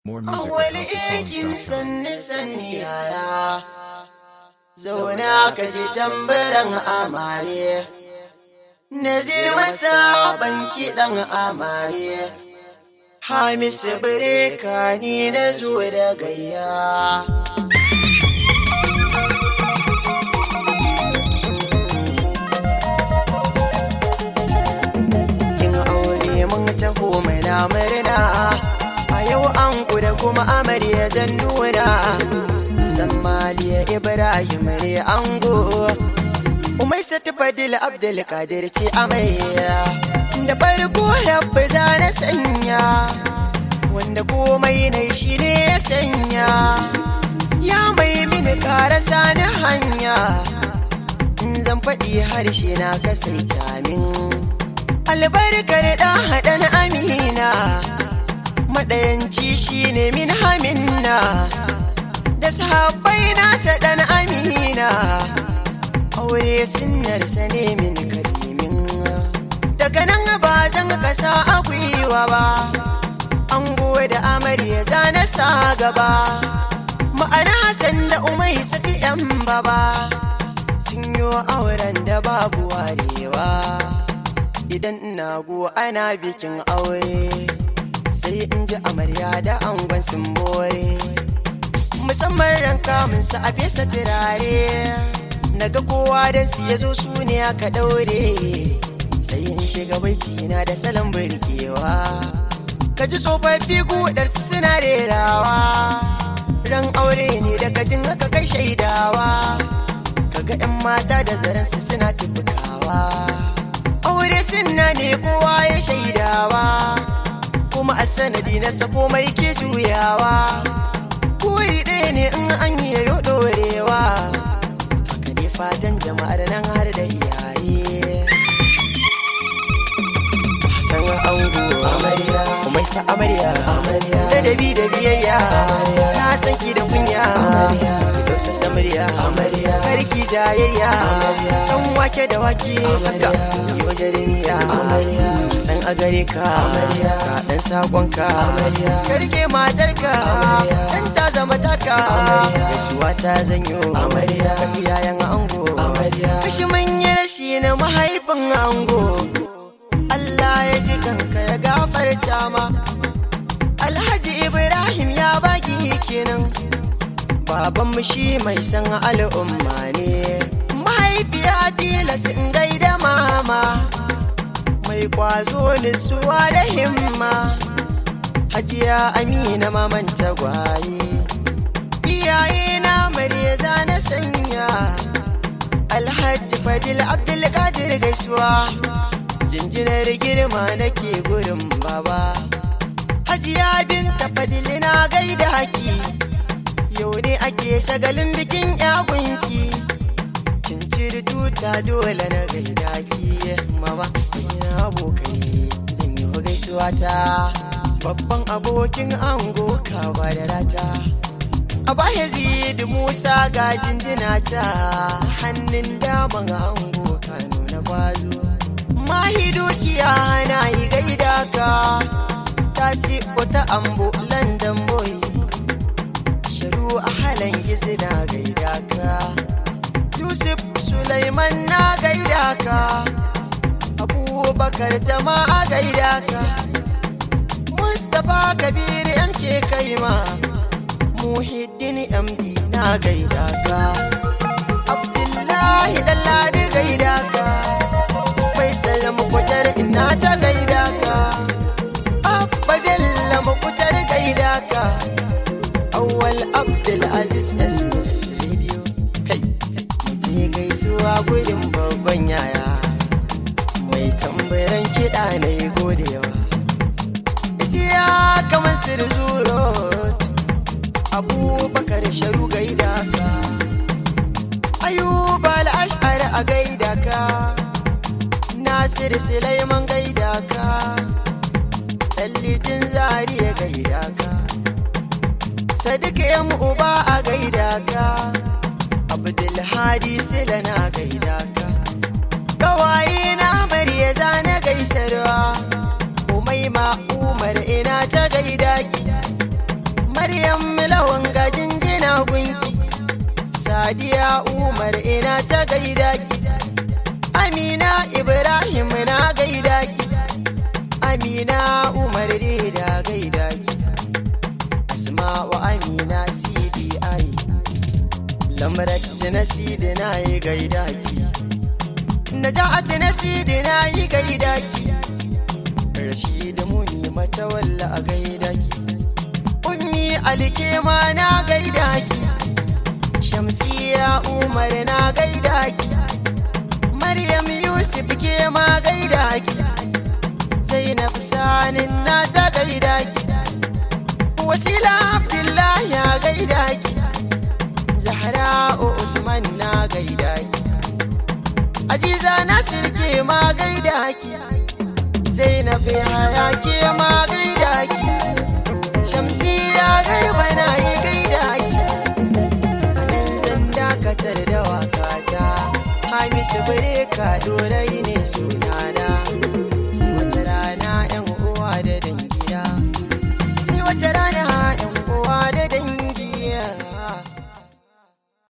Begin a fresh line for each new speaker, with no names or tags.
More music.
Wani ikin sanni yaya zauna ka ji tambaran amare Nazir masa banki dan amare Hamisu bireka ni na zo da gayya Kin aure mun taho mai na murna yau an da kuma amarya zan nuna Sammaliya Ibrahim re ango Umaisa Fadil Abdul Qadir ce amarya da farko rabbi zana sanya wanda komai ne shi ne ya sanya ya mai mini karasa na hanya in zan faɗi harshe na kasaita min albarkar da haɗan amina madayanci shi ne min haminna da sahabbai nasa dan amina aure sunnarsa ne min karimin daga nan ba zan kasa a gwiwa ba an da amarya zana sa gaba ma'ana sanda Umaisa ta yan baba sun yi auren da babu warewa idan ina go ana bikin aure sai in ji amarya da angon sun bore musamman ranka mun sa a fesa turare naga kowa dan su yazo su ne aka daure sai in shiga baitina da salon burkewa kaji tsofaffi gudar su suna rerawa ran aure ne daga jin haka kai shaidawa kaga yan mata da zaren su suna tufukawa aure sunna ne kowa ya shaidawa kuma a sanadi na sako mai ke juyawa kuri ɗaya ne in an yi yayo ɗorewa haka ne fatan jama'ar nan har da iyaye Hassan ango amarya Umaisa amarya ladabi da biyayya na san ki da kunya ki dausa samarya karki jayayya dan wake da wake haka ki waje da miya san a gare ka ka dan sakonka karke matarka dan ta zama taka gaisuwa ta zanyo ka iyayen ango kashi manya rashi na mahaifin ango Allah ya ji kanka ya gafarta ma Alhaji Ibrahim ya baki kenan babanmu shi mai san al'umma ne mahaifiya tilas in gaida mama mai kwazo nutsuwa da himma Hajiya Amina maman tagwaye iyaye na Maryaza na sanya Alhaji Fadil Abdul Qadir gaisuwa jinjinar girma nake gurin baba Hajiya Binta Fadil na gaida haki yau ne ake shagalin bikin yagunki kin ciri tuta dole na gaida ki mama ina abokai zan yi gaisuwa ta babban abokin ango kawa da rata Aba Yazid Musa ga jinjina ta hannun daman ango Kano na bazo mahi dukiya na yi gaida ka tasi ta ambo London boy sharu a halan gizi na gaida ka Yusuf Sulaiman na gaida ka Abubakar Tama a gaida ka Mustapha Kabir MK Kaima Muhiddin MD na gaida ka Abdullahi Dalladi gaida ka Faisal Mukutar ina ta gaida ka Abba Bello Mukutar gaida ka Awwal Abdul Aziz SOS Radio kai sai gaisuwa gurin babban yaya mai tambayan kiɗa na yi godewa isiya kamar Sirzuro Abubakar Sharu gaida ka Ayuba al-Ash'ari a gaida ka Nasir Sulaiman gaida ka Tallitin Zariya gaida ka Sadiq yan uba a gaida ka Abdul Hadi Silana gaida ka Kawaye na Maryaza na gaisarwa Umaima Umar ina ta gaida ki Maryam lawan ga jinjina gunki, Sadiya Umar ina ta gaida ki, Amina Ibrahim na gaida ki, Amina Umar da gaida ki, Asma'u Amina Sidi ai, Lamrat na Sidi na yi gaida ki, Naja'at na Sidi na yi gaida ki, Rashid Muni Matawalla a gaida ki, Ummi Alkema na gaida ki, Shamsiya Umar na gaida ki, Maryam Yusuf ke ma gaida ki, Zainab Sanin na ta gaida ki, Wasila Abdullahi ya gaida ki, Zahra Usman na gaida ki, Aziza Nasir ke ma gaida ki, Zainab Yahaya ke ma gaida ki, Shamsiya Garba na yi gaida ki. Anan zan dakatar da wakata, Hamisu Bireka Dorai ne su